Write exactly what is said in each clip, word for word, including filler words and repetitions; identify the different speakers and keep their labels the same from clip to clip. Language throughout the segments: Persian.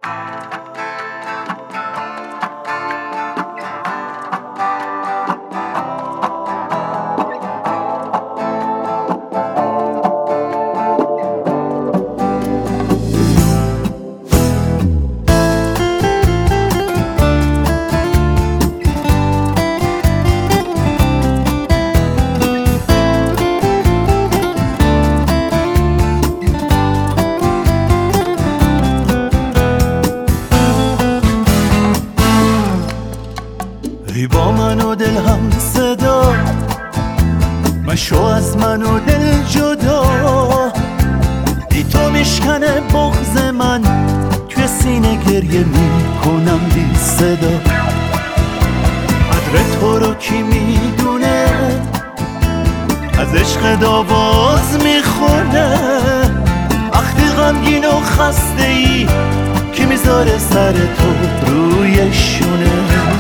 Speaker 1: ای با من و دل هم صدا، مشو از من و دل جدا. ای تو میشکنه بغض من، توی سینه گریه میکنم بی صدا. قدر تو رو کی میدونه، از عشق آواز میخونه. وقتی غمگین و خسته ای، کی میذاره سر تو روی شونه.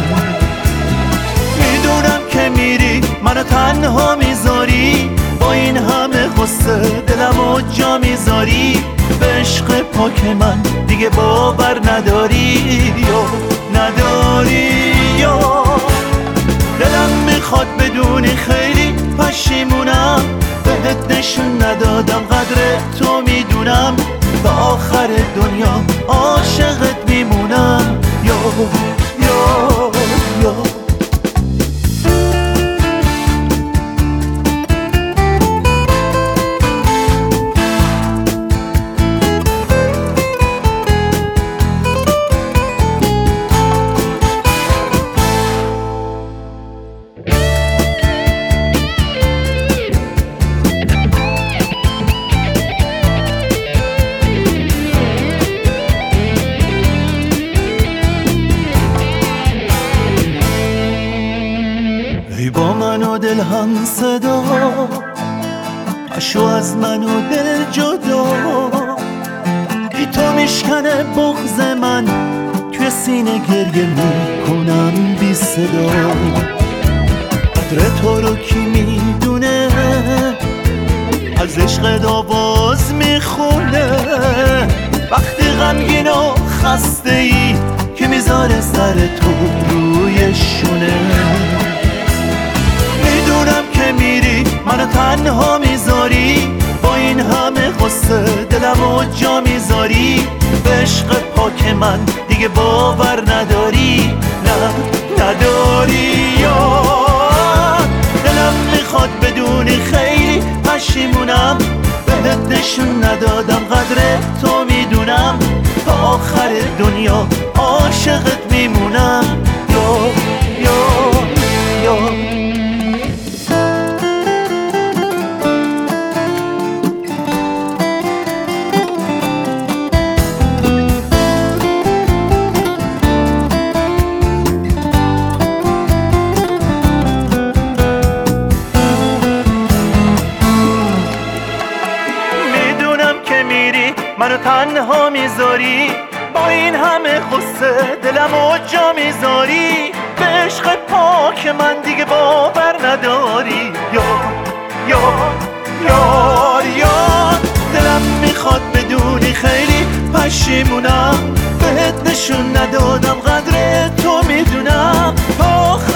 Speaker 1: میدونم که میری منو تنها میذاری، با این همه غصه دلمو جا میذاری. به عشق پاک من دیگه باور نداری یا نداری یا. دلم میخواد بدونی خیلی پشیمونم، بهت نشون ندادم قدر تو میدونم. تا آخر دنیا عاشقت میمونم یا یا یا. ای با من و دل هم صدا، مشو از من و دل جدا. ای تو میشکنه بغض من، توی سینه گریه میکنم بی صدا. قدر تو رو کی میدونه، از عشق آواز میخونه. وقتی غمگین و خسته ای، که میذاره سر تو روی شونه. میدونم که میری منو تنها میذاری، با این همه غصه دلمو جا میذاری. به عشق پاک من دیگه باور نداری، نه نداری یا. دلم میخواد بدونی خیلی پشیمونم، بهت نشون ندادم قدر تو میدونم. تا آخر دنیا عاشقت میمونم یا یا یا. منو تنها میذاری، با این همه غصه دلمو جا میذاری. به عشق پاک من دیگه باور نداری یا یا یا یا. دلم میخواد بدونی خیلی پشیمونم، بهت نشون ندادم قدر تو میدونم. تا